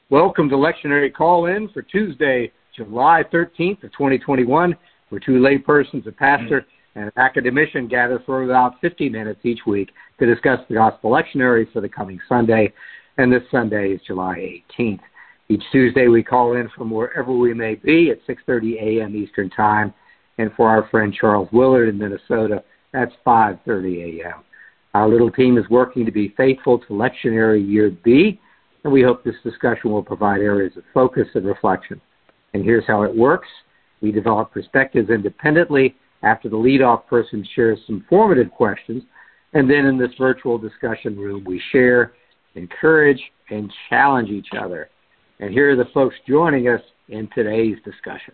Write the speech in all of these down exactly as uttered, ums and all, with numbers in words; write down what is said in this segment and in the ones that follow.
Welcome to Lectionary Call-In for Tuesday, July thirteenth of twenty twenty-one, where two laypersons, a pastor and an academician, gather for about fifty minutes each week to discuss the Gospel Lectionary for the coming Sunday, and this Sunday is July eighteenth. Each Tuesday we call in from wherever we may be at six thirty a.m. Eastern Time, and for our friend Charles Willard in Minnesota, that's five thirty a.m. Our little team is working to be faithful to Lectionary Year B, and we hope this discussion will provide areas of focus and reflection. And here's how it works. We develop perspectives independently after the leadoff person shares some formative questions, and then in this virtual discussion room we share, encourage, and challenge each other. And here are the folks joining us in today's discussion.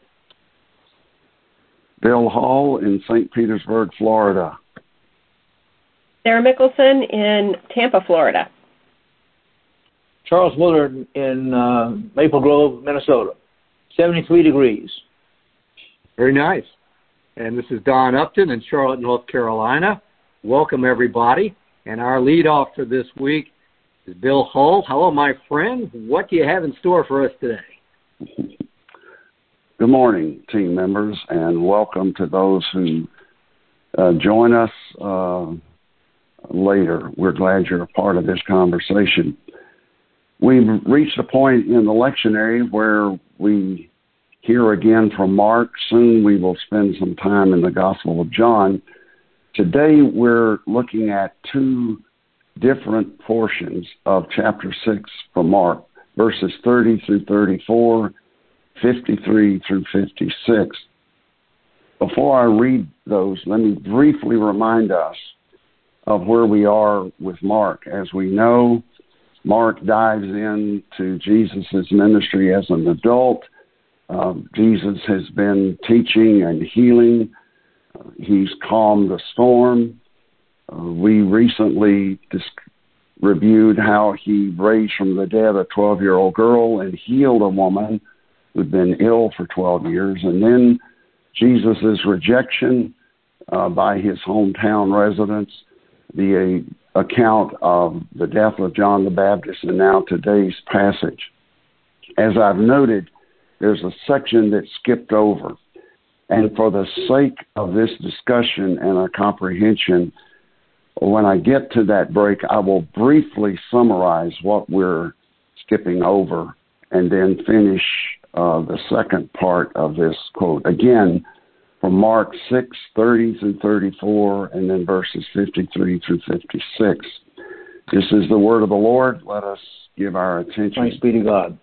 Bill Hall in Saint Petersburg, Florida. Sarah Mickelson in Tampa, Florida. Charles Willard in uh, Maple Grove, Minnesota. seventy-three degrees. Very nice. And this is Don Upton in Charlotte, North Carolina. Welcome, everybody. And our leadoff for this week is Bill Hull. Hello, my friend. What do you have in store for us today? Good morning, team members, and welcome to those who uh, join us uh, later. We're glad you're a part of this conversation. We've reached a point in the lectionary where we hear again from Mark. Soon we will spend some time in the Gospel of John. Today we're looking at two different portions of chapter six from Mark, verses thirty through thirty-four, fifty-three through fifty-six. Before I read those, let me briefly remind us of where we are with Mark. As we know, Mark dives into Jesus' ministry as an adult. Um, Jesus has been teaching and healing. Uh, he's calmed the storm. Uh, we recently dis- reviewed how he raised from the dead a twelve-year-old girl and healed a woman who'd been ill for twelve years. And then Jesus' rejection uh, by his hometown residents, the uh, account of the death of John the Baptist, and now today's passage. As I've noted, there's a section that skipped over. And for the sake of this discussion and our comprehension, when I get to that break, I will briefly summarize what we're skipping over and then finish uh, the second part of this quote. Again, from Mark six, thirty through thirty-four, and then verses fifty-three through fifty-six. This is the word of the Lord. Let us give our attention. Thanks be to God.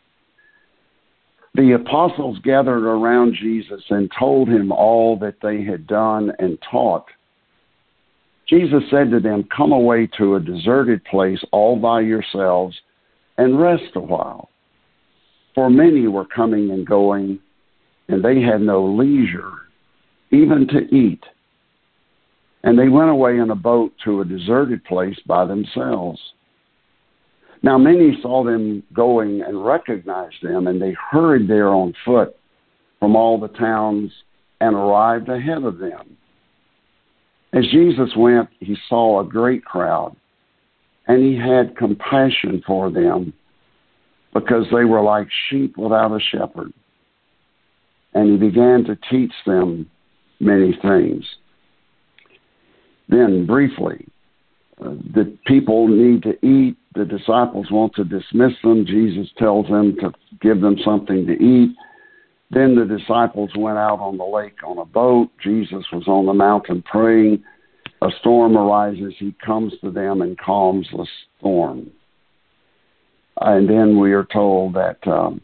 The apostles gathered around Jesus and told him all that they had done and taught. Jesus said to them, "Come away to a deserted place all by yourselves and rest a while." For many were coming and going, and they had no leisure even to eat. And they went away in a boat to a deserted place by themselves. Now many saw them going and recognized them, and they hurried there on foot from all the towns and arrived ahead of them. As Jesus went, he saw a great crowd, and he had compassion for them because they were like sheep without a shepherd. And he began to teach them many things. Then, briefly, uh, the people need to eat. The disciples want to dismiss them. Jesus tells them to give them something to eat. Then the disciples went out on the lake on a boat. Jesus was on the mountain praying. A storm arises. He comes to them and calms the storm. And then we are told that um,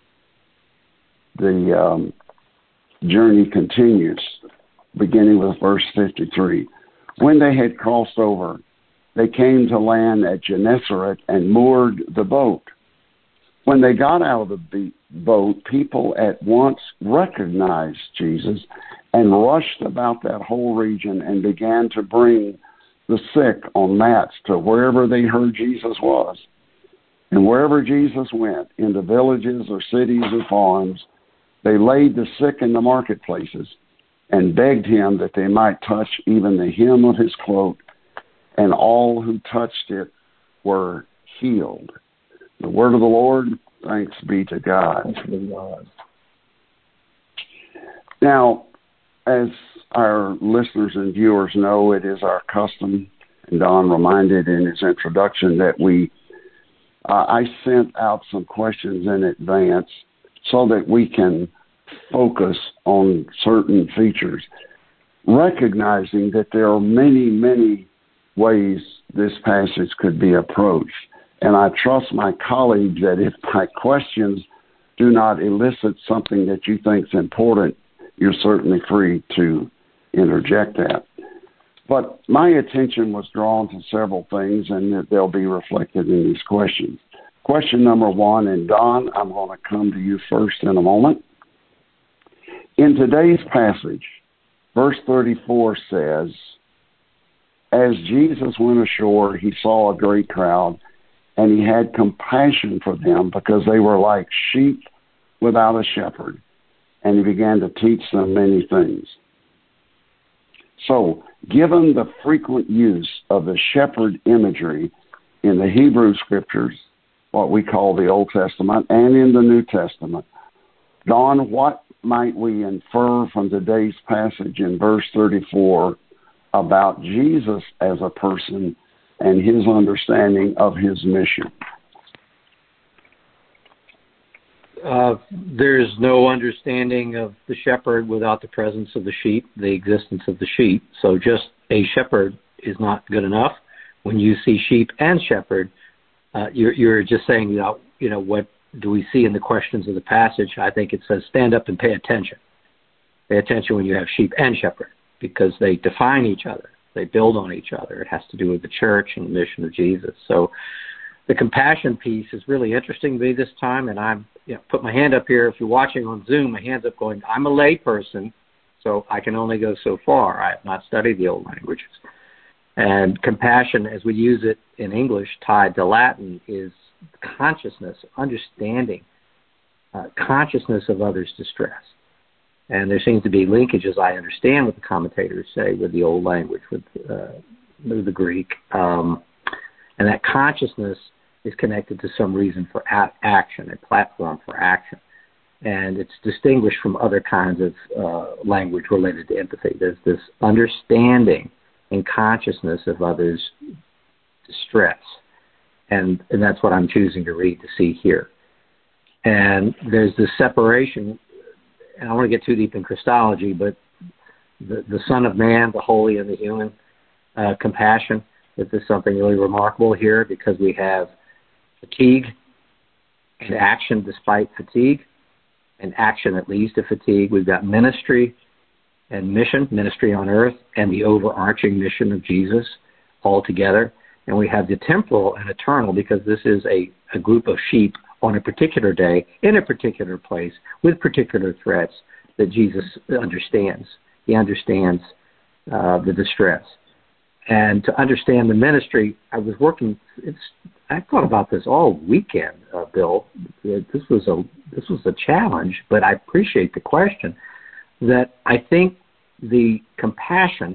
the um, journey continues, beginning with verse fifty-three. When they had crossed over, they came to land at Gennesaret and moored the boat. When they got out of the boat, people at once recognized Jesus and rushed about that whole region and began to bring the sick on mats to wherever they heard Jesus was. And wherever Jesus went, into villages or cities or farms, they laid the sick in the marketplaces and begged him that they might touch even the hem of his cloak, and all who touched it were healed. The word of the Lord. Thanks be to God. Thanks be to God. Now, as our listeners and viewers know, it is our custom, and Don reminded in his introduction that we, uh, I sent out some questions in advance so that we can focus on certain features, recognizing that there are many, many ways this passage could be approached. And I trust my colleagues that if my questions do not elicit something that you think is important, you're certainly free to interject that. But my attention was drawn to several things, and they'll be reflected in these questions. Question number one, and Don, I'm going to come to you first in a moment. In today's passage, verse thirty-four says, as Jesus went ashore, he saw a great crowd, and he had compassion for them because they were like sheep without a shepherd, and he began to teach them many things. So, given the frequent use of the shepherd imagery in the Hebrew Scriptures, what we call the Old Testament, and in the New Testament, Don, what might we infer from today's passage in verse thirty-four about Jesus as a person and his understanding of his mission? Uh, there's no understanding of the shepherd without the presence of the sheep, the existence of the sheep. So just a shepherd is not good enough. When you see sheep and shepherd, uh, you're, you're just saying, you know, you know, what do we see in the questions of the passage? I think it says stand up and pay attention. Pay attention when you have sheep and shepherd, because they define each other. They build on each other. It has to do with the church and the mission of Jesus. So the compassion piece is really interesting to me this time, and I'm you know, put my hand up here. If you're watching on Zoom, my hand's up going, I'm a lay person, so I can only go so far. I have not studied the old languages. And compassion, as we use it in English, tied to Latin, is consciousness, understanding, uh, consciousness of others' distress. And there seems to be linkages, I understand what the commentators say, with the old language, with, uh, with the Greek. Um, and that consciousness is connected to some reason for a- action, a platform for action. And it's distinguished from other kinds of uh, language related to empathy. There's this understanding and consciousness of others' distress. And, and that's what I'm choosing to read to see here. And there's this separation, and I don't want to get too deep in Christology, but the, the Son of Man, the holy and the human, uh, compassion, this is something really remarkable here, because we have fatigue and action despite fatigue, and action that leads to fatigue. We've got ministry and mission, ministry on earth, and the overarching mission of Jesus all together. And we have the temporal and eternal, because this is a, a group of sheep on a particular day, in a particular place, with particular threats that Jesus understands. He understands uh, the distress. And to understand the ministry, I was working, it's, I thought about this all weekend, uh, Bill. This was a this was a challenge, but I appreciate the question, that I think the compassion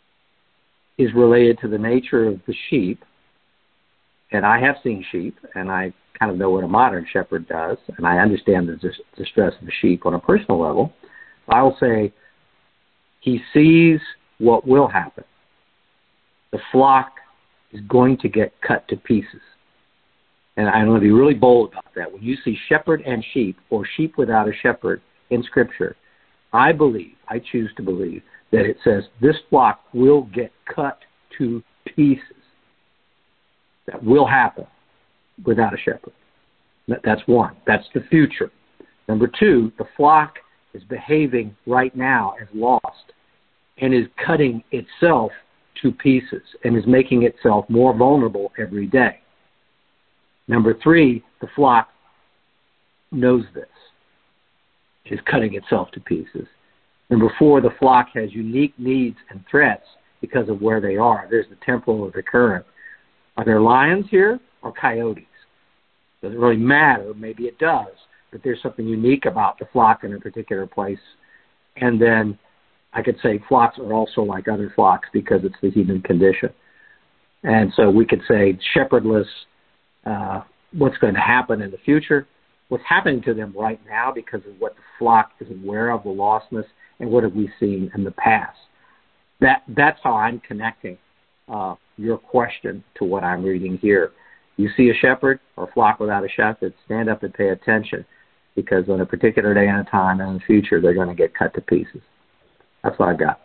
is related to the nature of the sheep. And I have seen sheep, and I kind of know what a modern shepherd does, and I understand the dis- distress of the sheep on a personal level. I will say he sees what will happen. The flock is going to get cut to pieces. And I'm going to be really bold about that. When you see shepherd and sheep, or sheep without a shepherd in Scripture, I believe, I choose to believe, that it says this flock will get cut to pieces. That will happen without a shepherd. That's one. That's the future. Number two, the flock is behaving right now as lost and is cutting itself to pieces and is making itself more vulnerable every day. Number three, the flock knows this, is cutting itself to pieces. Number four, the flock has unique needs and threats because of where they are. There's the temporal or the current. Are there lions here or coyotes? Doesn't really matter. Maybe it does, but there's something unique about the flock in a particular place. And then I could say flocks are also like other flocks because it's the human condition. And so we could say shepherdless, uh, what's going to happen in the future, what's happening to them right now because of what the flock is aware of, the lostness, and what have we seen in the past. That That's how I'm connecting uh, your question to what I'm reading here. You see a shepherd or a flock without a shepherd, stand up and pay attention, because on a particular day and a time in the future, they're going to get cut to pieces. That's what I've got.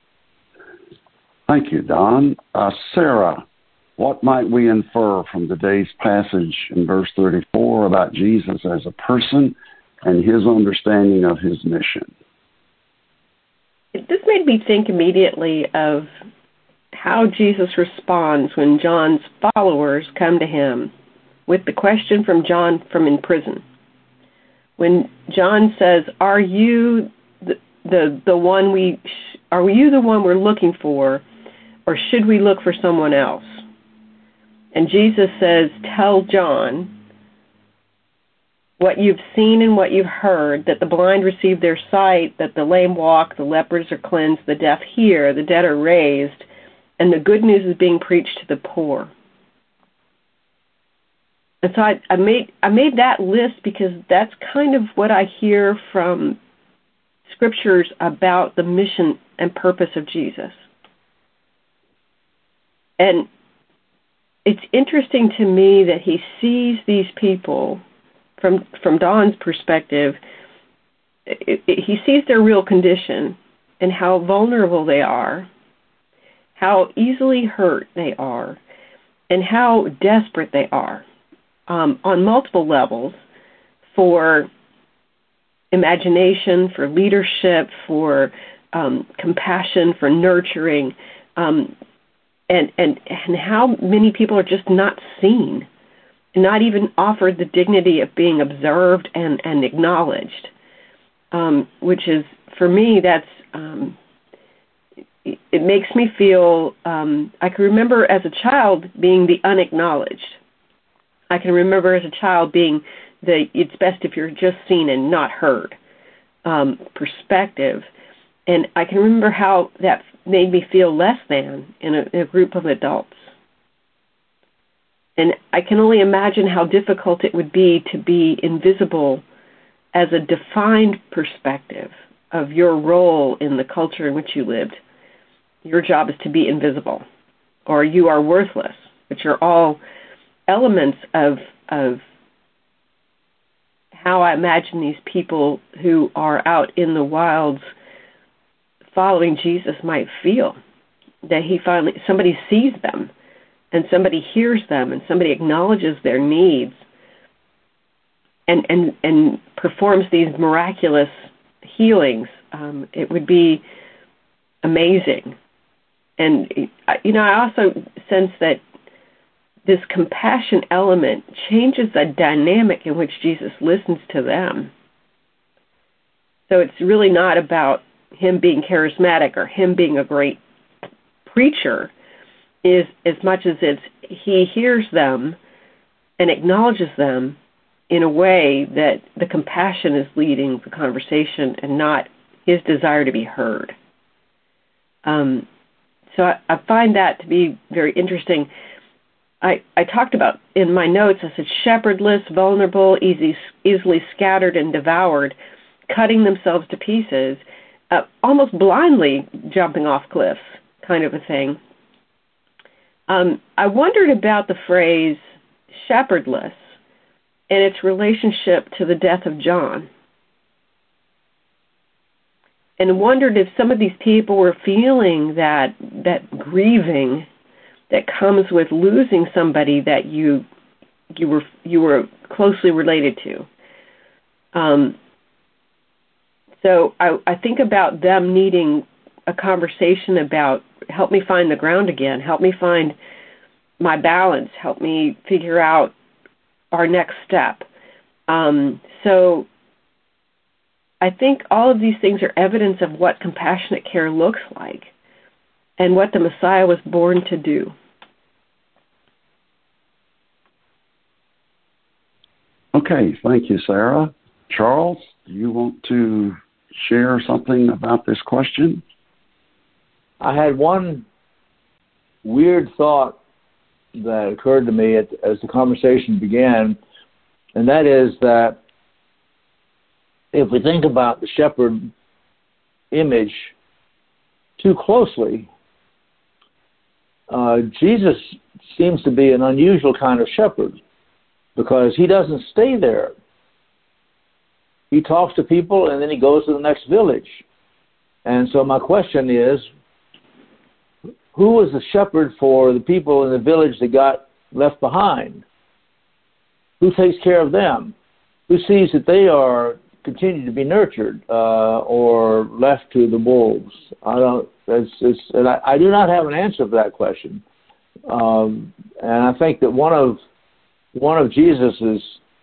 Thank you, Don. Uh, Sarah, what might we infer from today's passage in verse thirty-four about Jesus as a person and his understanding of his mission? This made me think immediately of how Jesus responds when John's followers come to him with the question from John from in prison. When John says, "Are you the the, the one we are you the one we're looking for, or should we look for someone else?" And Jesus says, "Tell John what you've seen and what you've heard, that the blind receive their sight, that the lame walk, the lepers are cleansed, the deaf hear, the dead are raised, and the good news is being preached to the poor." And so I, I made I made that list because that's kind of what I hear from scriptures about the mission and purpose of Jesus. And it's interesting to me that he sees these people from from Don's perspective. It, it, he sees their real condition and how vulnerable they are, how easily hurt they are, and how desperate they are um, on multiple levels for imagination, for leadership, for um, compassion, for nurturing, um, and, and, and how many people are just not seen, not even offered the dignity of being observed and, and acknowledged, um, which is, for me, that's, um, it, it makes me feel, um, I can remember as a child being the unacknowledged. I can remember as a child being the, it's best if you're just seen and not heard, um, perspective. And I can remember how that made me feel less than in a, in a group of adults. And I can only imagine how difficult it would be to be invisible as a defined perspective of your role in the culture in which you lived. Your job is to be invisible, or you are worthless, which are all elements of of how I imagine these people who are out in the wilds following Jesus might feel. That he finally, somebody sees them, and somebody hears them, and somebody acknowledges their needs, and and, and performs these miraculous healings. Um, it would be amazing. And, you know, I also sense that this compassion element changes the dynamic in which Jesus listens to them. So it's really not about him being charismatic or him being a great preacher, is as much as it's he hears them and acknowledges them in a way that the compassion is leading the conversation and not his desire to be heard. Um, so I, I find that to be very interesting. I, I talked about in my notes, I said shepherdless, vulnerable, easy, easily scattered and devoured, cutting themselves to pieces, uh, almost blindly jumping off cliffs, kind of a thing. Um, I wondered about the phrase shepherdless and its relationship to the death of John, and wondered if some of these people were feeling that that grieving that comes with losing somebody that you you were you were closely related to. Um, so I, I think about them needing a conversation about, help me find the ground again, help me find my balance, help me figure out our next step. Um, so I think all of these things are evidence of what compassionate care looks like and what the Messiah was born to do. Okay, thank you, Sarah. Charles, do you want to share something about this question? I had one weird thought that occurred to me at, as the conversation began, and that is that if we think about the shepherd image too closely, uh, Jesus seems to be an unusual kind of shepherd because he doesn't stay there. He talks to people and then he goes to the next village. And so my question is, who was the shepherd for the people in the village that got left behind? Who takes care of them? Who sees that they are continue to be nurtured uh, or left to the wolves? I don't. It's, it's, and I, I do not have an answer for that question. Um, and I think that one of one of Jesus's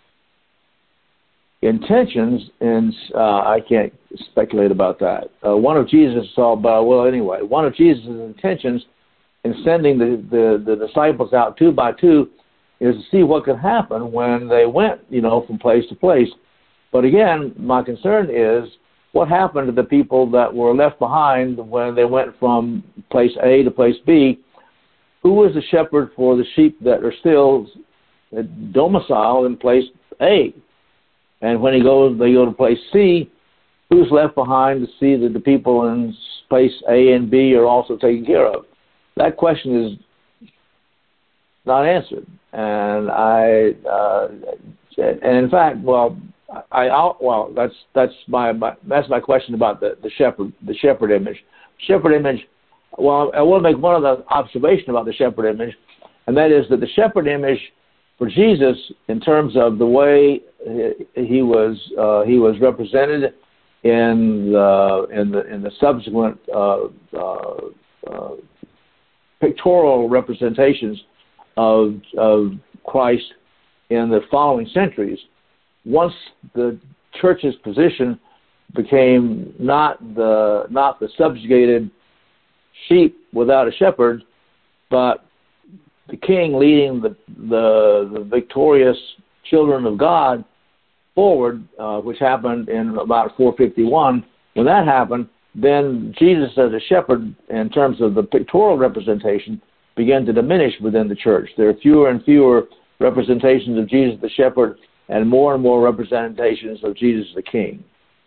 intentions, and uh, I can't speculate about that. Uh, one of Jesus saw about well, anyway, one of Jesus' intentions in sending the, the, the disciples out two by two is to see what could happen when they went, you know, from place to place. But again, my concern is what happened to the people that were left behind when they went from place A to place B. Who was the shepherd for the sheep that are still domiciled in place A? And when he goes, they go to place C, who's left behind to see that the people in place A and B are also taken care of? That question is not answered. And I, uh, and in fact, well, I, I well, that's that's my, my that's my question about the, the shepherd, the shepherd image. Shepherd image. Well, I want to make one other observation about the shepherd image, and that is that the shepherd image for Jesus, in terms of the way he was uh, he was represented in the in the in the subsequent uh, uh, uh, pictorial representations of of Christ in the following centuries. Once the church's position became not the not the subjugated sheep without a shepherd, but the king leading the the, the victorious children of God forward, uh, which happened in about four fifty-one. When that happened, then Jesus as a shepherd, in terms of the pictorial representation, began to diminish within the church. There are fewer and fewer representations of Jesus the shepherd and more and more representations of Jesus the king.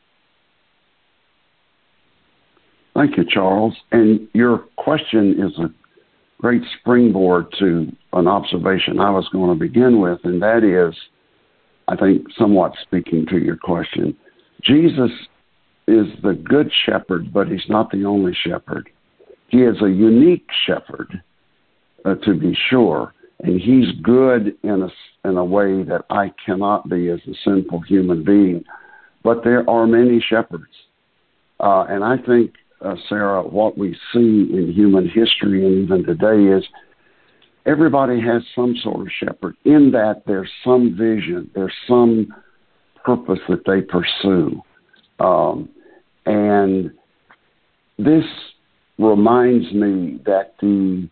Thank you, Charles. And your question is a great springboard to an observation I was going to begin with, and that is, I think, somewhat speaking to your question. Jesus is the good shepherd, but he's not the only shepherd. He is a unique shepherd, uh, to be sure, and he's good in a, in a way that I cannot be as a sinful human being. But there are many shepherds. Uh, and I think, uh, Sarah, what we see in human history and even today is everybody has some sort of shepherd, in that there's some vision, there's some purpose that they pursue. Um, and this reminds me that the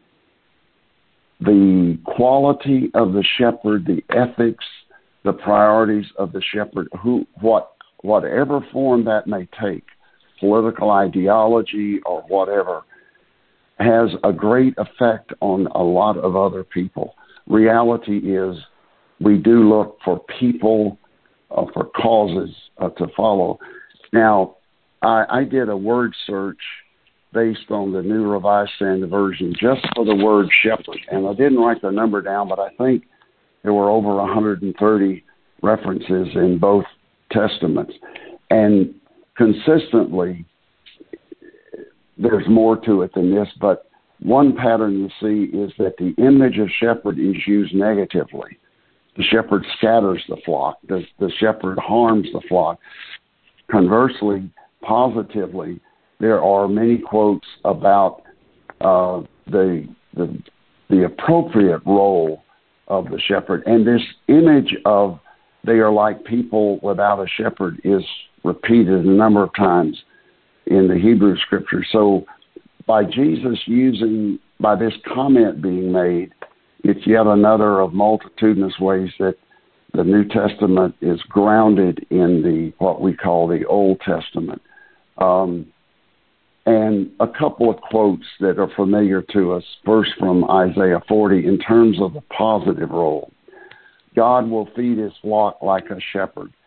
the quality of the shepherd, the ethics, the priorities of the shepherd, who what whatever form that may take, political ideology or whatever, has a great effect on a lot of other people. Reality is we do look for people, uh, for causes uh, to follow. Now, I, I did a word search based on the New Revised Standard Version just for the word shepherd, and I didn't write the number down, but I think there were over one hundred thirty references in both Testaments. And consistently, there's more to it than this, but one pattern you see is that the image of shepherd is used negatively. The shepherd scatters the flock. The, the shepherd harms the flock. Conversely, positively, there are many quotes about uh, the, the the appropriate role of the shepherd. And this image of they are like people without a shepherd is repeated a number of times in the Hebrew scripture. So by Jesus using, by this comment being made, it's yet another of multitudinous ways that the New Testament is grounded in the what we call the Old Testament. Um, and a couple of quotes that are familiar to us, first from Isaiah forty, in terms of the positive role. God will feed his flock like a shepherd.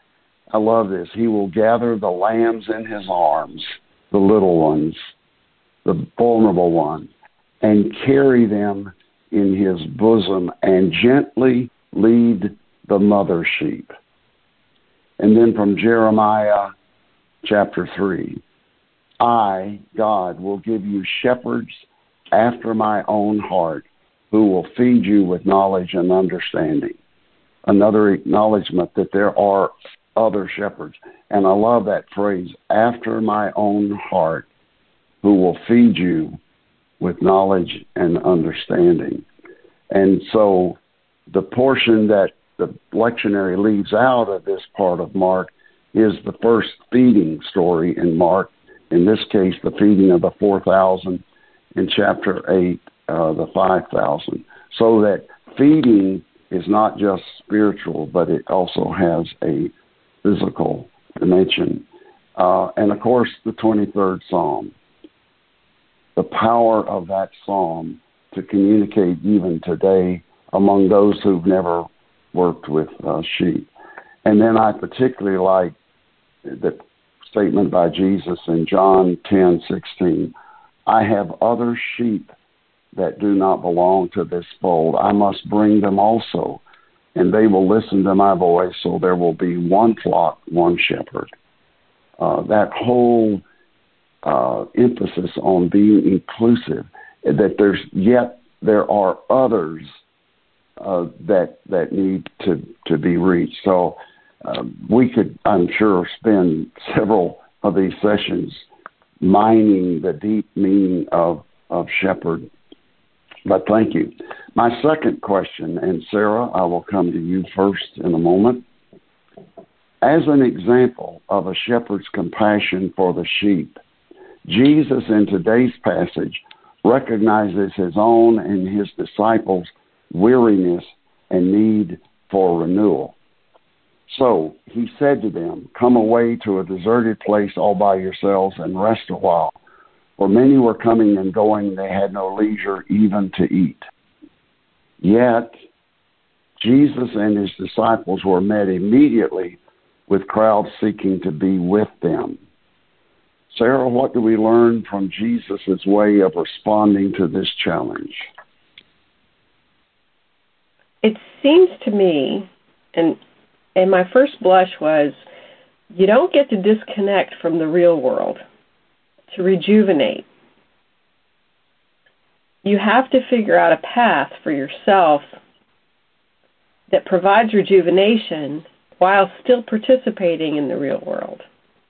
I love this. He will gather the lambs in his arms, the little ones, the vulnerable ones, and carry them in his bosom and gently lead the mother sheep. And then from Jeremiah chapter three, I, God, will give you shepherds after my own heart who will feed you with knowledge and understanding. Another acknowledgement that there are other shepherds. And I love that phrase, after my own heart, who will feed you with knowledge and understanding. And so the portion that the lectionary leaves out of this part of Mark is the first feeding story in Mark. In this case, the feeding of the four thousand. In chapter eight, uh, the five thousand. So that feeding is not just spiritual, but it also has a physical dimension. Uh, and of course, the twenty-third Psalm. The power of that Psalm to communicate even today among those who've never worked with uh, sheep. And then I particularly like the statement by Jesus in John ten sixteen. I have other sheep that do not belong to this fold. I must bring them also, and they will listen to my voice, so there will be one flock, one shepherd. Uh, that whole uh, emphasis on being inclusive, that there's yet there are others uh, that that need to, to be reached. So uh, we could, I'm sure, spend several of these sessions mining the deep meaning of, of shepherd. But thank you. My second question, and Sarah, I will come to you first in a moment. As an example of a shepherd's compassion for the sheep, Jesus in today's passage recognizes his own and his disciples' weariness and need for renewal. So he said to them, come away to a deserted place all by yourselves and rest a while. For many were coming and going, they had no leisure even to eat. Yet Jesus and his disciples were met immediately with crowds seeking to be with them. Sarah, what do we learn from Jesus' way of responding to this challenge? It seems to me, and and my first blush was, you don't get to disconnect from the real world to rejuvenate. You have to figure out a path for yourself that provides rejuvenation while still participating in the real world.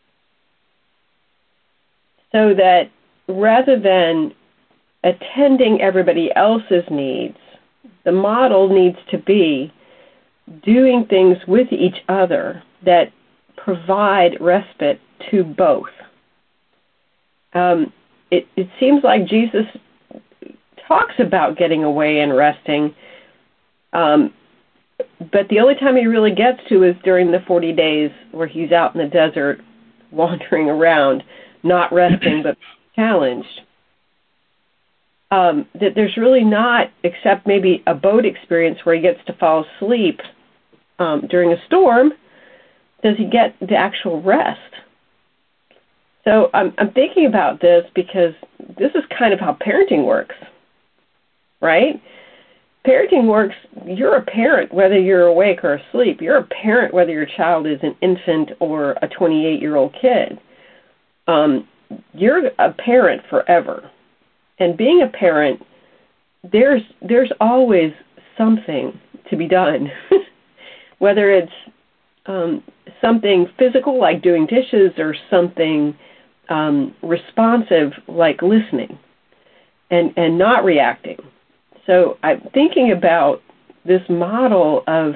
So that rather than attending everybody else's needs, the model needs to be doing things with each other that provide respite to both. Um, it, it seems like Jesus talks about getting away and resting, um, but the only time he really gets to is during the forty days where he's out in the desert wandering around, not resting but challenged. Um, that there's really not, except maybe a boat experience where he gets to fall asleep um, during a storm, does he get the actual rest. So I'm, I'm thinking about this because this is kind of how parenting works, right? Parenting works, you're a parent whether you're awake or asleep. You're a parent whether your child is an infant or a twenty-eight-year-old kid. Um, you're a parent forever. And being a parent, there's there's always something to be done, whether it's um, something physical like doing dishes or something um, responsive like listening and, and not reacting. So I'm thinking about this model of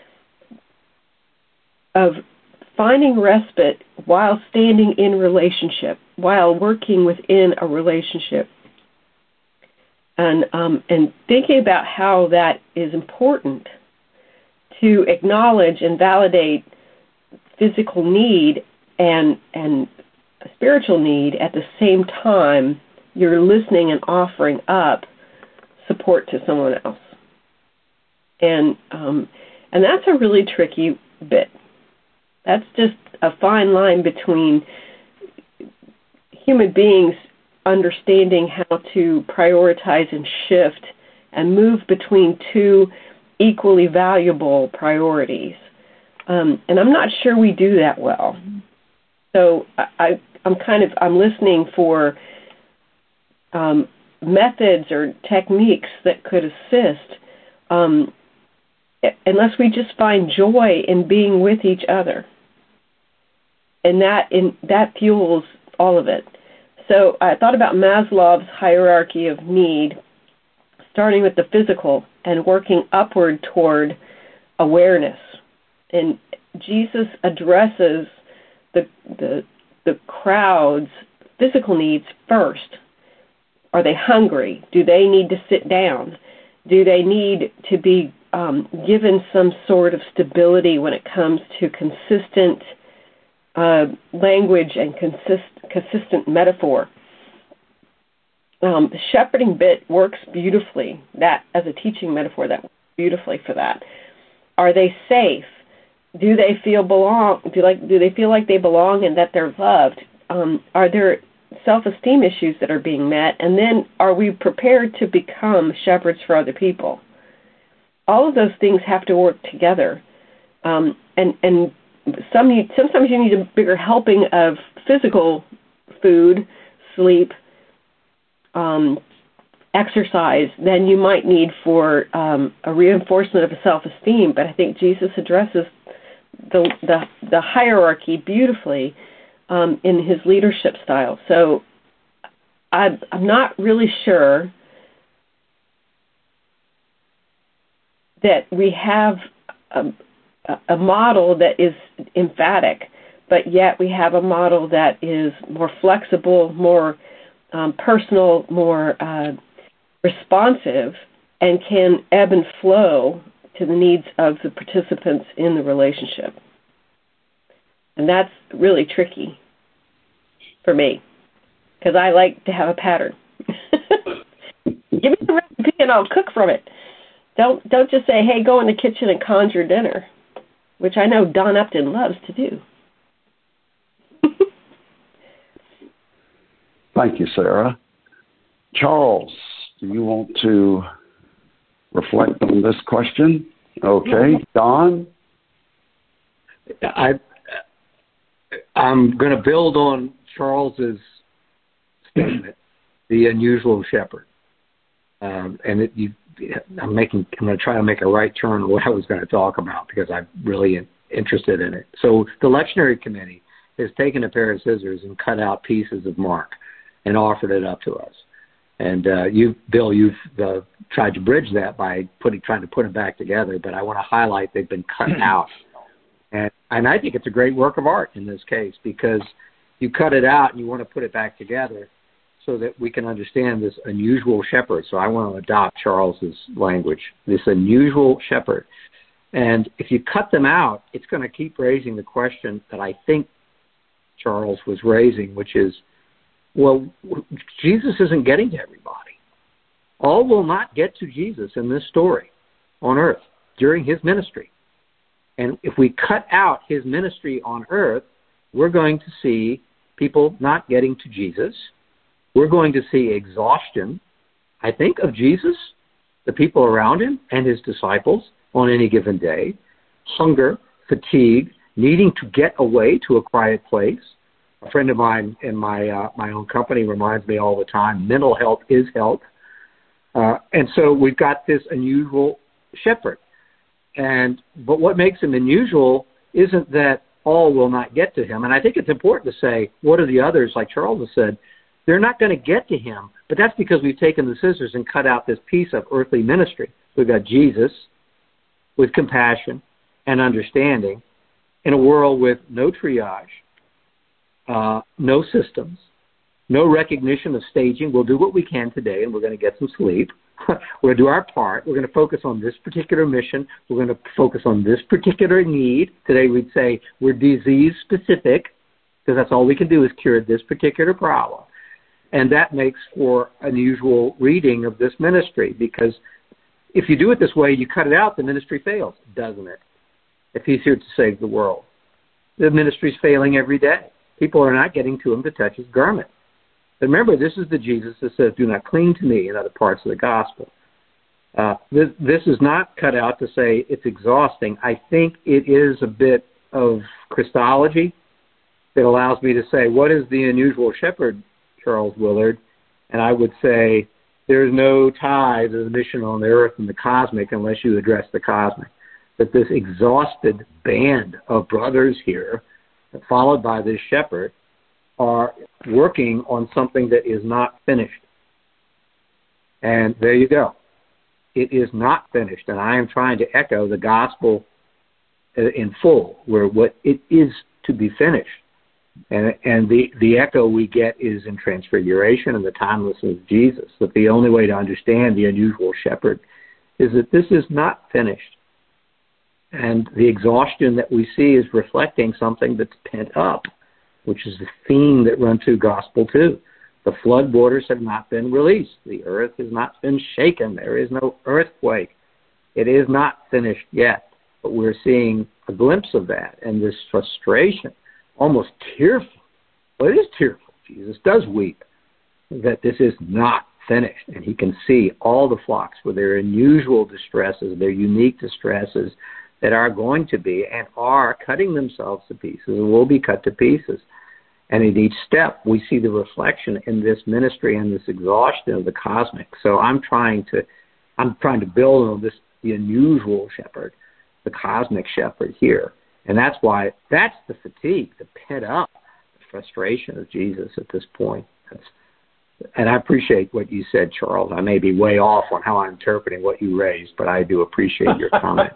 of finding respite while standing in relationship, while working within a relationship. And um, and thinking about how that is important to acknowledge and validate physical need and and spiritual need at the same time you're listening and offering up support to someone else. And um, and that's a really tricky bit. That's just a fine line between human beings understanding how to prioritize and shift and move between two equally valuable priorities. Um, and I'm not sure we do that well. So I, I'm kind of, I'm listening for um, methods or techniques that could assist, um, unless we just find joy in being with each other. And that in, that fuels all of it. So I thought about Maslow's hierarchy of need, starting with the physical and working upward toward awareness. And Jesus addresses the the the crowd's physical needs first. Are they hungry? Do they need to sit down? Do they need to be um, given some sort of stability when it comes to consistent uh, language and consist, consistent metaphor? Um, the shepherding bit works beautifully. That as a teaching metaphor, that works beautifully for that. Are they safe? Do they feel belong? Do like do they feel like they belong and that they're loved? Um, are there self-esteem issues that are being met? And then are we prepared to become shepherds for other people? All of those things have to work together. Um, and and some need, sometimes you need a bigger helping of physical food, sleep, um, exercise than you might need for um, a reinforcement of a self-esteem. But I think Jesus addresses the the, the hierarchy beautifully um, in his leadership style. So I, I'm not really sure that we have a, a model that is emphatic, but yet we have a model that is more flexible, more um, personal, more uh, responsive, and can ebb and flow to the needs of the participants in the relationship. And that's really tricky for me, because I like to have a pattern. Give me the recipe and I'll cook from it. Don't don't just say, hey, go in the kitchen and conjure dinner, which I know Don Upton loves to do. Thank you, Sarah. Charles, do you want to reflect on this question? Okay. Don? I, I'm going to build on Charles's statement, the unusual shepherd. Um, and it, you, I'm making. I'm going to try to make a right turn on what I was going to talk about because I'm really in, interested in it. So the lectionary committee has taken a pair of scissors and cut out pieces of Mark and offered it up to us. And uh, you, Bill, you've uh, tried to bridge that by putting, trying to put them back together. But I want to highlight they've been cut out, and and I think it's a great work of art in this case because you cut it out and you want to put it back together so that we can understand this unusual shepherd. So I want to adopt Charles's language, this unusual shepherd. And if you cut them out, it's going to keep raising the question that I think Charles was raising, which is, well, Jesus isn't getting to everybody. All will not get to Jesus in this story on earth during his ministry. And if we cut out his ministry on earth, we're going to see people not getting to Jesus. We're going to see exhaustion, I think, of Jesus, the people around him, and his disciples on any given day. Hunger, fatigue, needing to get away to a quiet place. A friend of mine in my uh, my own company reminds me all the time, mental health is health. Uh, and so we've got this unusual shepherd. And but what makes him unusual isn't that all will not get to him. And I think it's important to say, what are the others, like Charles has said, they're not going to get to him, but that's because we've taken the scissors and cut out this piece of earthly ministry. We've got Jesus with compassion and understanding in a world with no triage, uh, no systems, no recognition of staging. We'll do what we can today, and we're going to get some sleep. We're going to do our part. We're going to focus on this particular mission. We're going to focus on this particular need. Today we'd say we're disease-specific because that's all we can do is cure this particular problem. And that makes for unusual reading of this ministry because if you do it this way, you cut it out, the ministry fails, doesn't it? If he's here to save the world. the ministry's failing every day. People are not getting to him to touch his garment. But remember, this is the Jesus that says, do not cling to me in other parts of the gospel. Uh, this, this is not cut out to say it's exhausting. I think it is a bit of Christology that allows me to say, what is the unusual shepherd, Charles Willard? And I would say, there's no tie to the mission on the earth and the cosmic unless you address the cosmic. That this exhausted band of brothers here, followed by this shepherd, are working on something that is not finished. And there you go. It is not finished. And I am trying to echo the gospel in full, where what it is to be finished. And, and the, the echo we get is in Transfiguration and the timelessness of Jesus, that the only way to understand the unusual shepherd is that this is not finished. And the exhaustion that we see is reflecting something that's pent up, which is the theme that runs through Gospel two. The flood waters have not been released. The earth has not been shaken. There is no earthquake. It is not finished yet, but we're seeing a glimpse of that, and this frustration, almost tearful. Well, it is tearful. Jesus does weep that this is not finished, and he can see all the flocks with their unusual distresses, their unique distresses that are going to be and are cutting themselves to pieces and will be cut to pieces. And in each step, we see the reflection in this ministry and this exhaustion of the cosmic. So I'm trying to, I'm trying to build on this, the unusual shepherd, the cosmic shepherd here. And that's why, that's the fatigue, the pent up, the frustration of Jesus at this point. That's, and I appreciate what you said, Charles. I may be way off on how I'm interpreting what you raised, but I do appreciate your comment.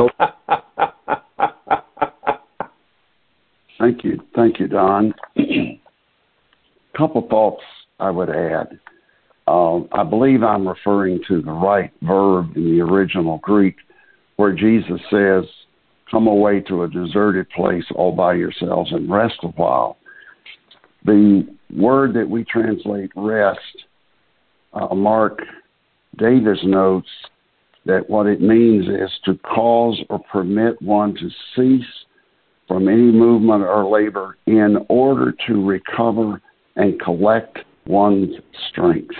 Thank you. Thank you, Don. A couple thoughts I would add. Uh, I believe I'm referring to the right verb in the original Greek, where Jesus says, come away to a deserted place all by yourselves and rest a while. The word that we translate rest, uh, Mark Davis notes that what it means is to cause or permit one to cease from any movement or labor in order to recover and collect one's strength.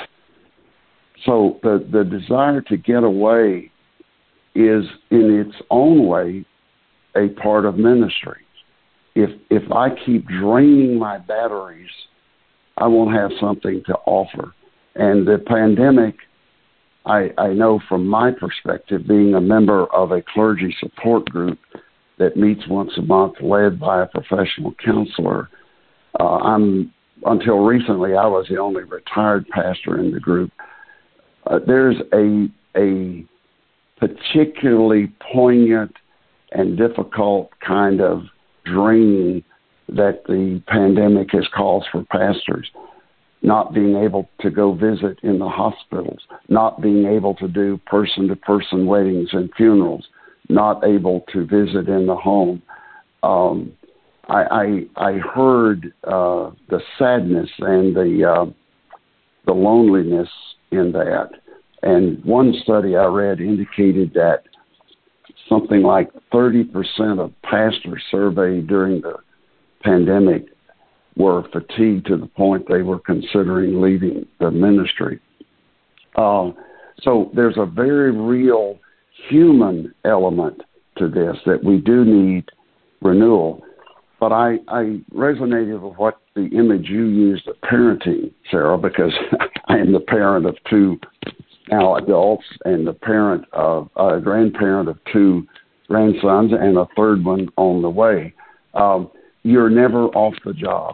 So the, the desire to get away is in its own way a part of ministry. If if I keep draining my batteries, I won't have something to offer. And the pandemic, I, I know from my perspective, being a member of a clergy support group that meets once a month, led by a professional counselor, uh, I'm until recently I was the only retired pastor in the group. Uh, there's a a particularly poignant and difficult kind of draining that the pandemic has caused for pastors. Not being able to go visit in the hospitals, not being able to do person-to-person weddings and funerals, not able to visit in the home. Um, I, I, I heard uh, the sadness and the uh, the loneliness in that. And one study I read indicated that something like thirty percent of pastors surveyed during the pandemic were fatigued to the point they were considering leaving the ministry. Uh, so there's a very real human element to this, that we do need renewal. But I, I resonated with what the image you used of parenting, Sarah, because I am the parent of two now adults and the parent of a uh, grandparent of two grandsons and a third one on the way. Um, you're never off the job.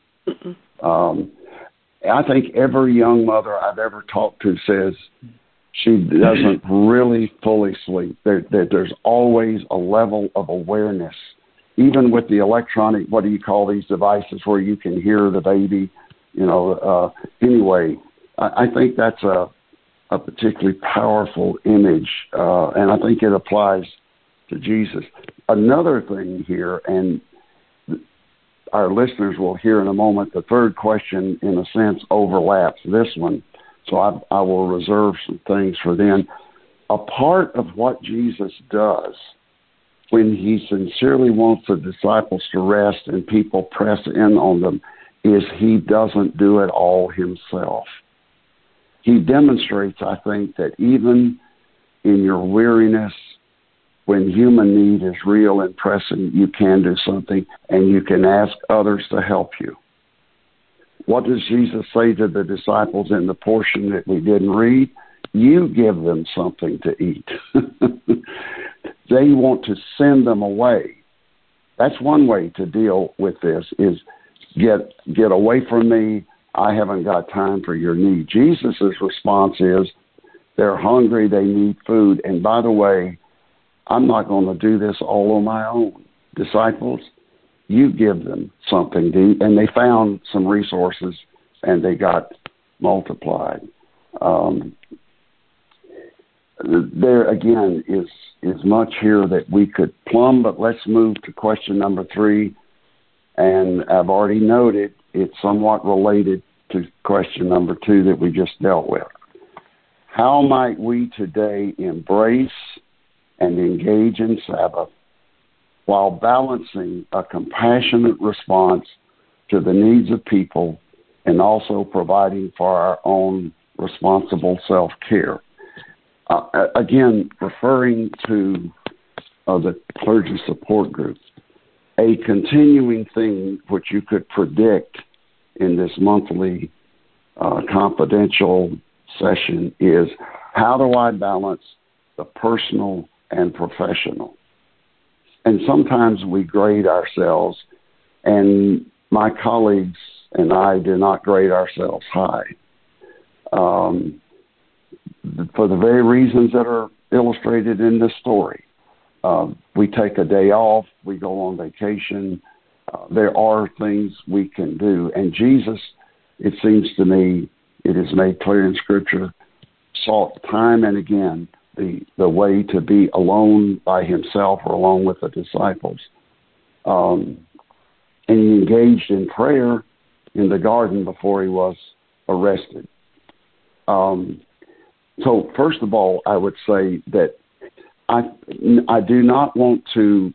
Um, I think every young mother I've ever talked to says she doesn't really fully sleep. There, there, there's always a level of awareness, even with the electronic, what do you call these devices where you can hear the baby, you know. Uh, anyway, I, I think that's a, a particularly powerful image, uh, and I think it applies to Jesus. Another thing here, and our listeners will hear in a moment, the third question, in a sense, overlaps this one, so I, I will reserve some things for then. A part of what Jesus does when he sincerely wants the disciples to rest and people press in on them is he doesn't do it all himself. He demonstrates, I think, that even in your weariness, when human need is real and pressing, you can do something and you can ask others to help you. What does Jesus say to the disciples in the portion that we didn't read? You give them something to eat. They want to send them away. That's one way to deal with this is get get away from me. I haven't got time for your need. Jesus' response is they're hungry, they need food. And by the way, I'm not going to do this all on my own. Disciples, you give them something to eat. And they found some resources and they got multiplied. Um, there again is is much here that we could plumb, but let's move to question number three. And I've already noted it's somewhat related to question number two that we just dealt with. How might we today embrace and engage in Sabbath while balancing a compassionate response to the needs of people and also providing for our own responsible self-care? Uh, again, referring to uh, the clergy support group, a continuing thing which you could predict in this monthly uh, confidential session is how do I balance the personal and professional? And sometimes we grade ourselves, and my colleagues and I do not grade ourselves high. Um, for the very reasons that are illustrated in this story. Um, we take a day off, we go on vacation. Uh, there are things we can do. And Jesus, it seems to me, it is made clear in Scripture, sought time and again the, the way to be alone by himself or along with the disciples. Um, and he engaged in prayer in the garden before he was arrested. Um, So first of all, I would say that I, I do not want to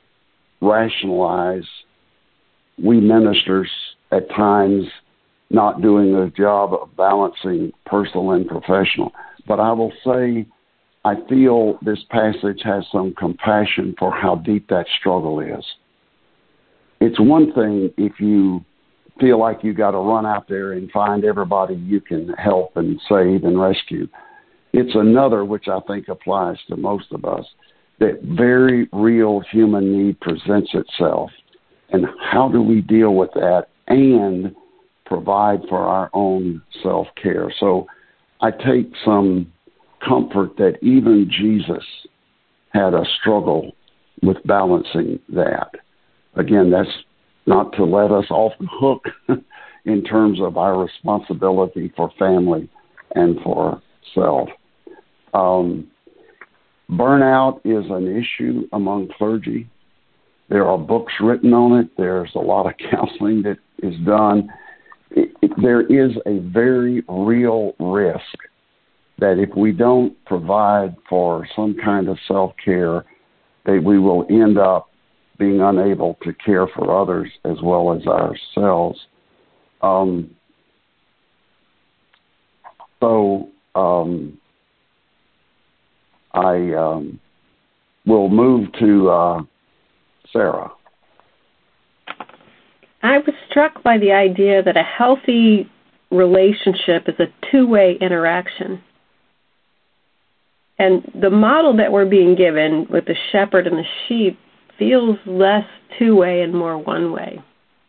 rationalize we ministers at times not doing a job of balancing personal and professional. But I will say I feel this passage has some compassion for how deep that struggle is. It's one thing if you feel like you got to run out there and find everybody you can help and save and rescue. It's another, which I think applies to most of us, that very real human need presents itself. And how do we deal with that and provide for our own self-care? So I take some comfort that even Jesus had a struggle with balancing that. Again, that's not to let us off the hook in terms of our responsibility for family and for self. Um, burnout is an issue among clergy. There are books written on it. There's a lot of counseling that is done. It, it, there is a very real risk that if we don't provide for some kind of self-care, that we will end up being unable to care for others as well as ourselves. Um, so, um, I um, will move to uh, Sarah. I was struck by the idea that a healthy relationship is a two-way interaction. And the model that we're being given with the shepherd and the sheep feels less two-way and more one-way.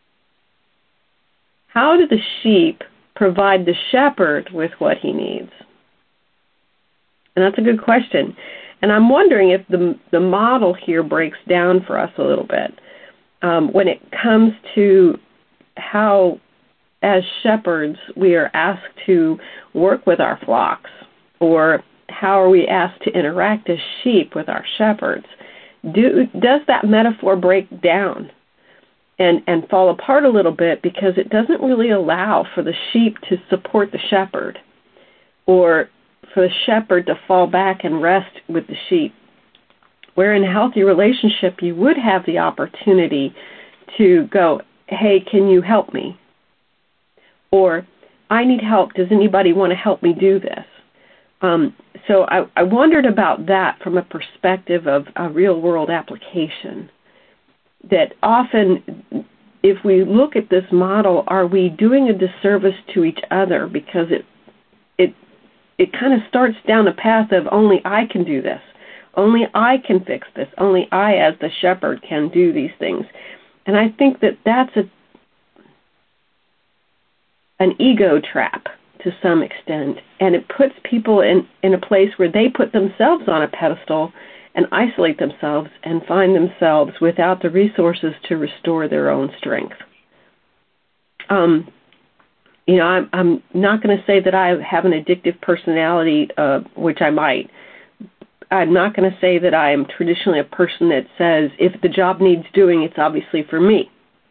How do the sheep provide the shepherd with what he needs? And that's a good question. And I'm wondering if the the model here breaks down for us a little bit um, when it comes to how, as shepherds, we are asked to work with our flocks, or how are we asked to interact as sheep with our shepherds. Do, does that metaphor break down and, and fall apart a little bit because it doesn't really allow for the sheep to support the shepherd, or for the shepherd to fall back and rest with the sheep? where in a healthy relationship you would have the opportunity to go, hey, can you help me? Or, I need help. Does anybody want to help me do this? Um, so I, I wondered about that from a perspective of a real-world application. That often, if we look at this model, are we doing a disservice to each other? Because it it it kind of starts down a path of only I can do this. Only I can fix this. Only I, as the shepherd, can do these things. And I think that that's a an ego trap to some extent, and it puts people in, in a place where they put themselves on a pedestal and isolate themselves and find themselves without the resources to restore their own strength. Um, you know, I'm, I'm not going to say that I have an addictive personality, uh, which I might. I'm not going to say that I am traditionally a person that says, if the job needs doing, it's obviously for me.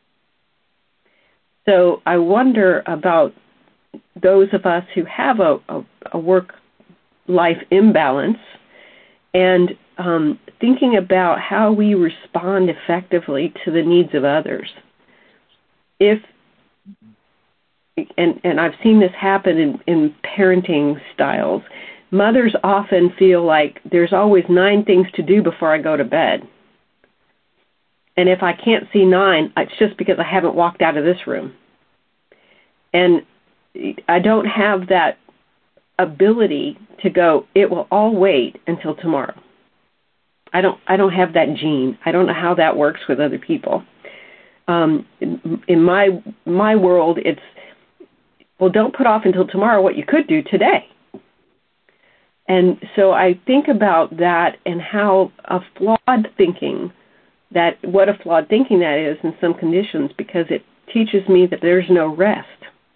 So I wonder about those of us who have a, a, a work-life imbalance and um, thinking about how we respond effectively to the needs of others. If, and, and I've seen this happen in, in parenting styles, mothers often feel like there's always nine things to do before I go to bed. And if I can't see nine, it's just because I haven't walked out of this room. And I don't have that ability to go, it will all wait until tomorrow. I don't I don't have that gene. I don't know how that works with other people. Um, in, in my my world, it's, well, don't put off until tomorrow what you could do today. And so I think about that and how a flawed thinking, that what a flawed thinking that is in some conditions, because it teaches me that there's no rest.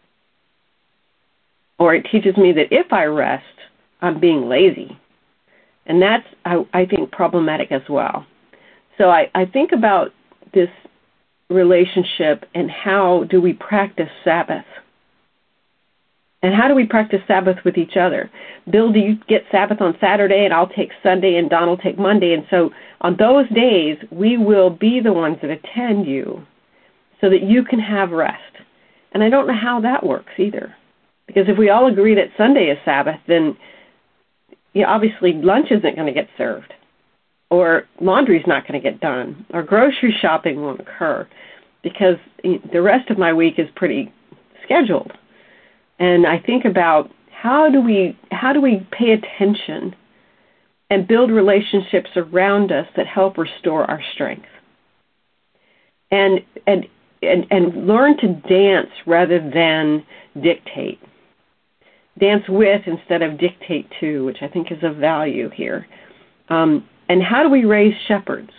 Or it teaches me that if I rest, I'm being lazy. And that's, I, I think, problematic as well. So I, I think about this relationship and how do we practice Sabbath? And how do we practice Sabbath with each other? Bill, do you get Sabbath on Saturday, and I'll take Sunday, and Don will take Monday. And so on those days, we will be the ones that attend you so that you can have rest. And I don't know how that works either. Because if we all agree that Sunday is Sabbath, then you know, obviously lunch isn't going to get served, or laundry's not going to get done, or grocery shopping won't occur, because the rest of my week is pretty scheduled. And I think about how do we how do we pay attention and build relationships around us that help restore our strength, and and and, and learn to dance rather than dictate. Dance with instead of dictate to, which I think is of value here. Um, and how do we raise shepherds?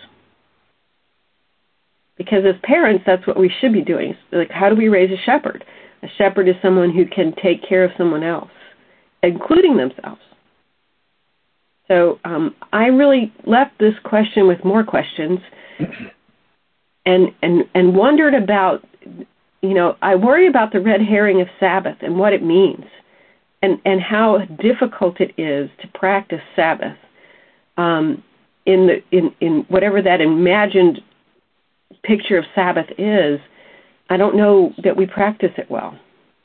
Because as parents, that's what we should be doing. Like, how do we raise a shepherd? A shepherd is someone who can take care of someone else, including themselves. So um, I really left this question with more questions and, and, and wondered about, you know, I worry about the red herring of Sabbath and what it means. And, and how difficult it is to practice Sabbath um, in the in, in whatever that imagined picture of Sabbath is. I don't know that we practice it well.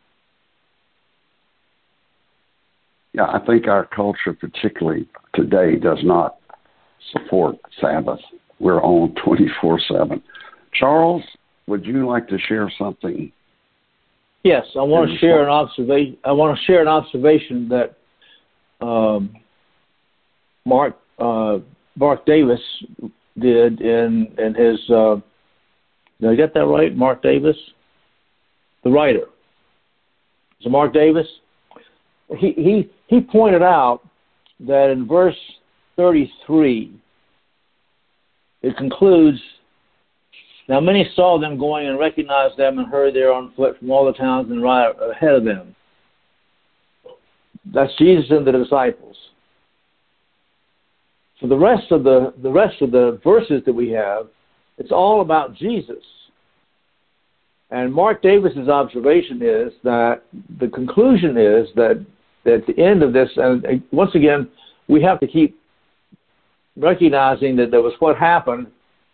Yeah, I think our culture, particularly today, does not support Sabbath. We're on twenty-four seven. Charles, would you like to share something? Yes, I want to share an observation. I want to share an observation that um, Mark uh, Mark Davis did in in his. Uh, did I get that right? Mark Davis, the writer. So Mark Davis, he he he pointed out that in verse thirty-three, it concludes. Now many saw them going and recognized them and hurried there on foot from all the towns and right ahead of them. That's Jesus and the disciples. So the rest of the the rest of the verses that we have, it's all about Jesus. And Mark Davis's observation is that the conclusion is that, that at the end of this, and once again, we have to keep recognizing that there was what happened,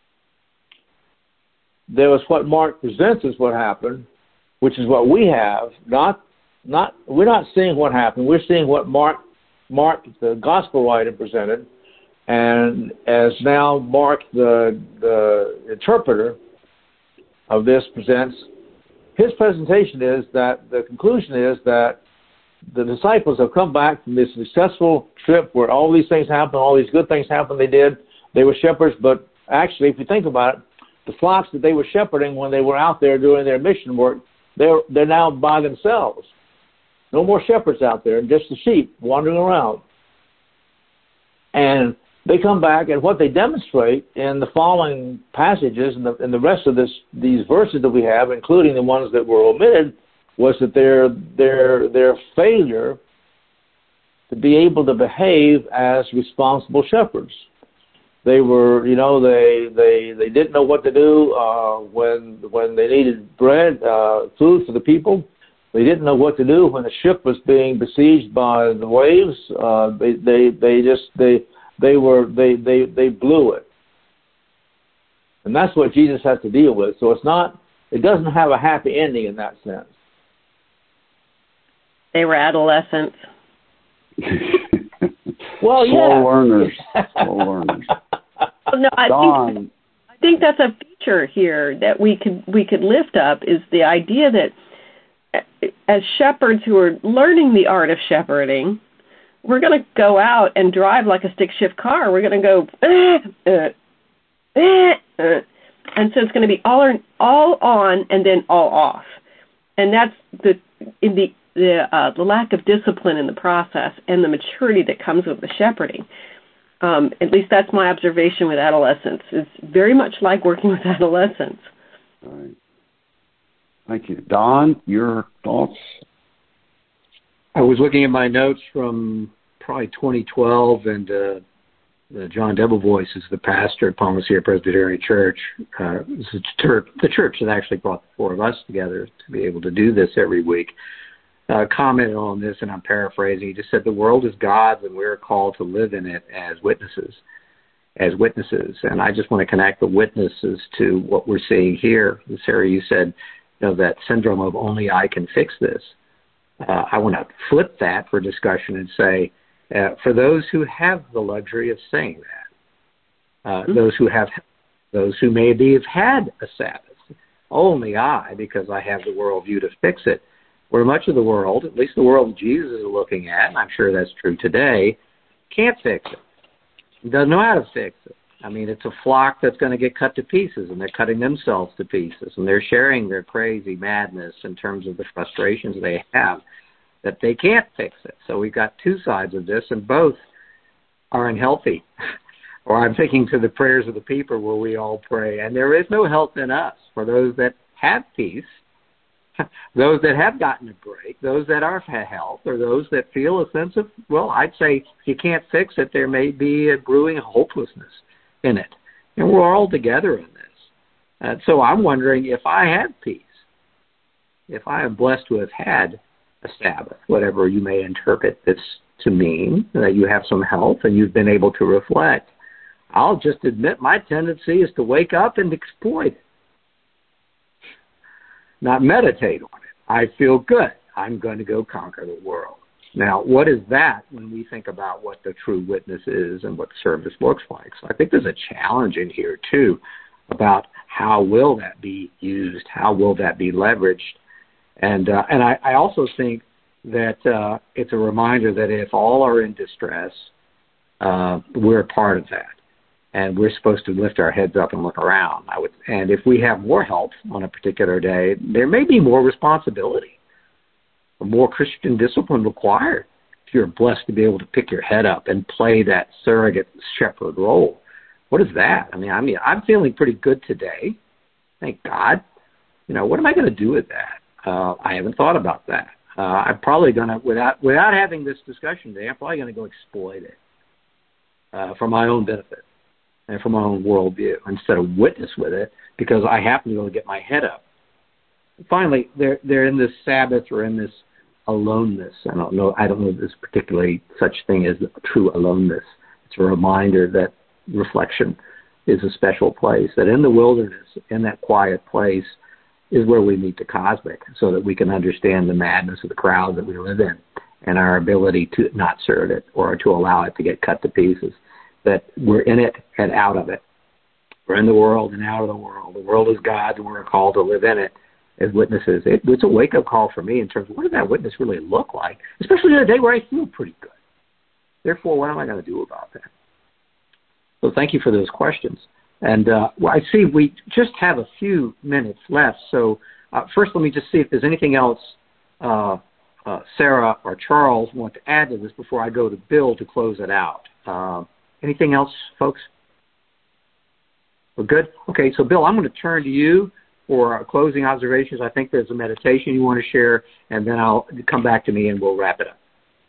there was what Mark presents as what happened, which is what we have. Not, not we're not seeing what happened. We're seeing what Mark, Mark, the gospel writer, presented, and as now Mark, the the interpreter of this, presents. His presentation is that the conclusion is that the disciples have come back from this successful trip where all these things happened, all these good things happened. They did. They were shepherds, but actually, if you think about it, the flocks that they were shepherding when they were out there doing their mission work, they're they're now by themselves. No more shepherds out there, just the sheep wandering around. And they come back, and what they demonstrate in the following passages and the, and the rest of this, these verses that we have, including the ones that were omitted, was that their their their failure to be able to behave as responsible shepherds. They were, you know, they they, they didn't know what to do uh, when when they needed bread, uh, food for the people. They didn't know what to do when the ship was being besieged by the waves. Uh, they they they just they they were they they they blew it, and that's what Jesus has to deal with. So it's not it doesn't have a happy ending in that sense. They were adolescents. Well, yeah. Slow learners. Slow learners. Well, no, I Don. think I think that's a feature here that we could we could lift up, is the idea that as shepherds who are learning the art of shepherding, we're going to go out and drive like a stick shift car. We're going to go, uh, uh, uh, and so it's going to be all on, all on and then all off, and that's the in the the uh, the lack of discipline in the process and the maturity that comes with the shepherding. Um, at least that's my observation with adolescents. It's very much like working with adolescents. All right. Thank you. Don, your thoughts? I was looking at my notes from probably twenty twelve, and uh, the John Debevoise is the pastor at Palma Sierra Presbyterian Church. Uh, it's the church, the church that actually brought the four of us together to be able to do this every week. Uh, commented on this, and I'm paraphrasing. He just said, the world is God's, and we're called to live in it as witnesses, as witnesses. And I just want to connect the witnesses to what we're seeing here. And Sarah, you said, you know, that syndrome of only I can fix this. Uh, I want to flip that for discussion and say, uh, for those who have the luxury of saying that, uh, mm-hmm. those who have, those who maybe have had a Sabbath, only I, because I have the worldview to fix it, where much of the world, at least the world Jesus is looking at, and I'm sure that's true today, can't fix it. Doesn't know how to fix it. I mean, it's a flock that's going to get cut to pieces, and they're cutting themselves to pieces, and they're sharing their crazy madness in terms of the frustrations they have, that they can't fix it. So we've got two sides of this, and both are unhealthy. Or I'm thinking to the prayers of the people where we all pray, and there is no health in us for those that have peace, those that have gotten a break, those that are health, or those that feel a sense of, well, I'd say if you can't fix it, there may be a brewing hopelessness in it. And we're all together in this. Uh, so I'm wondering if I have peace, if I am blessed to have had a Sabbath, whatever you may interpret this to mean, that you have some health and you've been able to reflect, I'll just admit my tendency is to wake up and exploit it. Not meditate on it. I feel good. I'm going to go conquer the world. Now, what is that when we think about what the true witness is and what service looks like? So I think there's a challenge in here, too, about how will that be used? How will that be leveraged? And uh, and I, I also think that uh, it's a reminder that if all are in distress, uh, we're a part of that. And we're supposed to lift our heads up and look around. I would, and if we have more help on a particular day, there may be more responsibility, or more Christian discipline required if you're blessed to be able to pick your head up and play that surrogate shepherd role. What is that? I mean, I mean, I'm feeling pretty good today. Thank God. You know, what am I going to do with that? Uh, I haven't thought about that. Uh, I'm probably going to, without without having this discussion today, I'm probably going to go exploit it uh, for my own benefit and for my own worldview, instead of witness with it, because I happen to go get my head up. Finally, they're they're in this Sabbath or in this aloneness. I don't know. I don't know if there's particularly such thing as true aloneness. It's a reminder that reflection is a special place, that in the wilderness, in that quiet place, is where we meet the cosmic, so that we can understand the madness of the crowd that we live in and our ability to not serve it or to allow it to get cut to pieces, that we're in it and out of it. We're in the world and out of the world. The world is God's, and we're called to live in it as witnesses. It, it's a wake-up call for me in terms of what does that witness really look like, especially on a day where I feel pretty good. Therefore, what am I going to do about that? So thank you for those questions. And uh, well, I see we just have a few minutes left. So uh, first, let me just see if there's anything else uh, uh, Sarah or Charles want to add to this before I go to Bill to close it out. Uh, anything else, folks? We're good? Okay, so Bill, I'm going to turn to you for closing observations. I think there's a meditation you want to share, and then I'll come back to me and we'll wrap it up.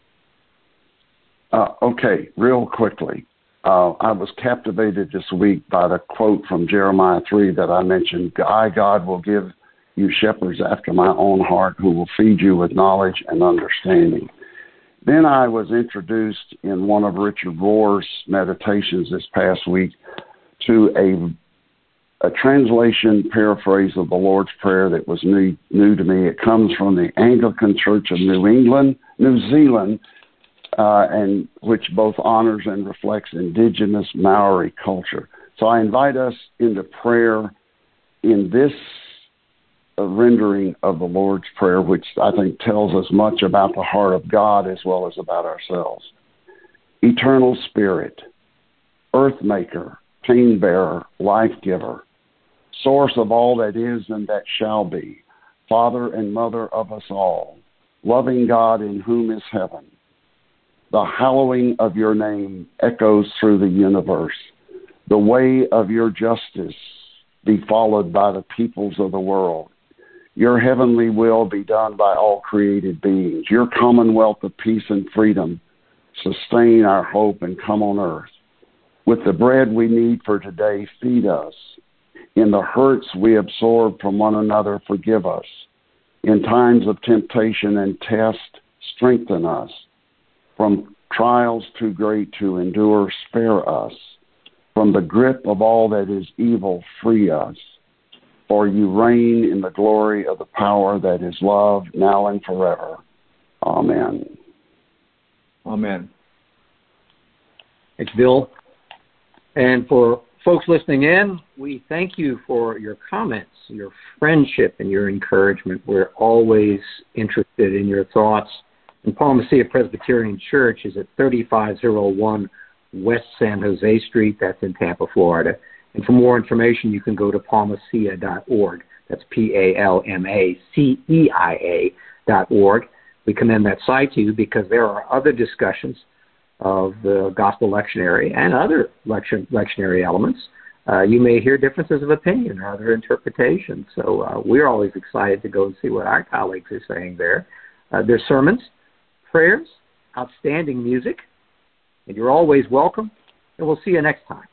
Uh, okay, real quickly. Uh, I was captivated this week by the quote from Jeremiah three that I mentioned. I, God, will give you shepherds after my own heart who will feed you with knowledge and understanding. Then I was introduced in one of Richard Rohr's meditations this past week to a, a translation paraphrase of the Lord's Prayer that was new, new to me. It comes from the Anglican Church of New England, New Zealand, Uh, and which both honors and reflects indigenous Maori culture. So I invite us into prayer in this uh, rendering of the Lord's Prayer, which I think tells us much about the heart of God as well as about ourselves. Eternal Spirit, Earth Maker, Pain Bearer, Life Giver, Source of all that is and that shall be, Father and Mother of us all, loving God in whom is heaven. The hallowing of your name echoes through the universe. The way of your justice be followed by the peoples of the world. Your heavenly will be done by all created beings. Your commonwealth of peace and freedom sustain our hope and come on earth. With the bread we need for today, feed us. In the hurts we absorb from one another, forgive us. In times of temptation and test, strengthen us. From trials too great to endure, spare us. From the grip of all that is evil, free us. For you reign in the glory of the power that is love, now and forever. Amen. Amen. Thanks, Bill. And for folks listening in, we thank you for your comments, your friendship, and your encouragement. We're always interested in your thoughts. And Palma Sia Presbyterian Church is at thirty-five oh one West San Jose Street. That's in Tampa, Florida. And for more information, you can go to palma cia dot org. That's P A L M A C E I A dot org. We commend that site to you because there are other discussions of the gospel lectionary and other lection, lectionary elements. Uh, you may hear differences of opinion or other interpretations. So uh, we're always excited to go and see what our colleagues are saying there. Uh, there's sermons, prayers, outstanding music, and you're always welcome, and we'll see you next time.